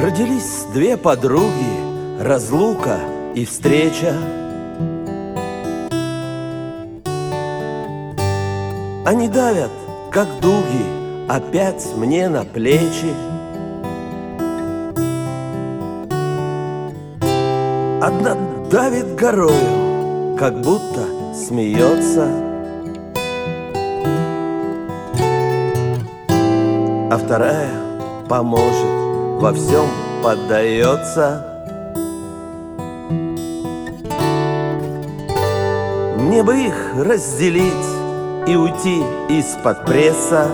Родились две подруги, разлука и встреча. Они давят, как дуги, опять мне на плечи. Одна давит горою, как будто смеется, а вторая поможет, во всем поддается. Мне бы их разделить и уйти из-под пресса.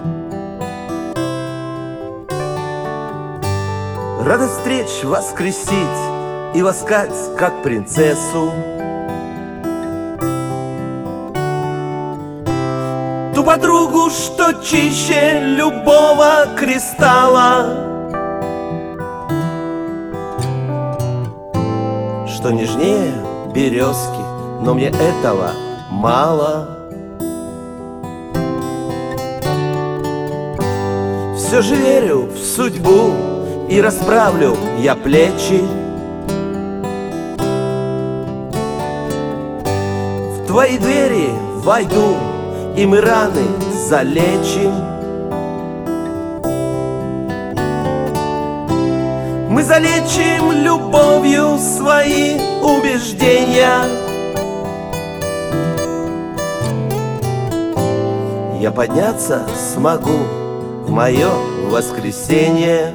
Радость встреч воскресить и ласкать, как принцессу. Ту подругу, что чище любого кристалла, что нежнее березки, но мне этого мало. Все же верю в судьбу и расправлю я плечи. В твои двери войду, и мы раны залечим. Мы залечим любовью свои убеждения. Я подняться смогу в мое воскресенье.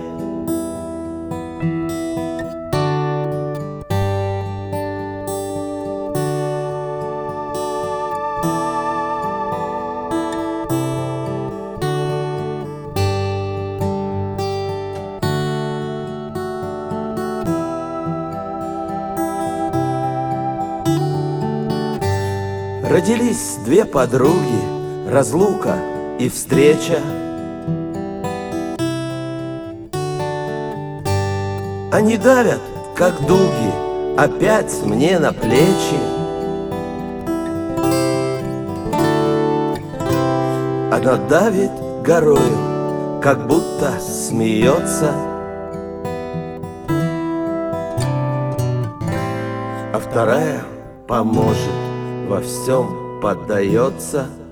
Родились две подруги, разлука и встреча. Они давят, как дуги, опять мне на плечи. Одна давит горою, как будто смеется, а вторая поможет, во всем поддается.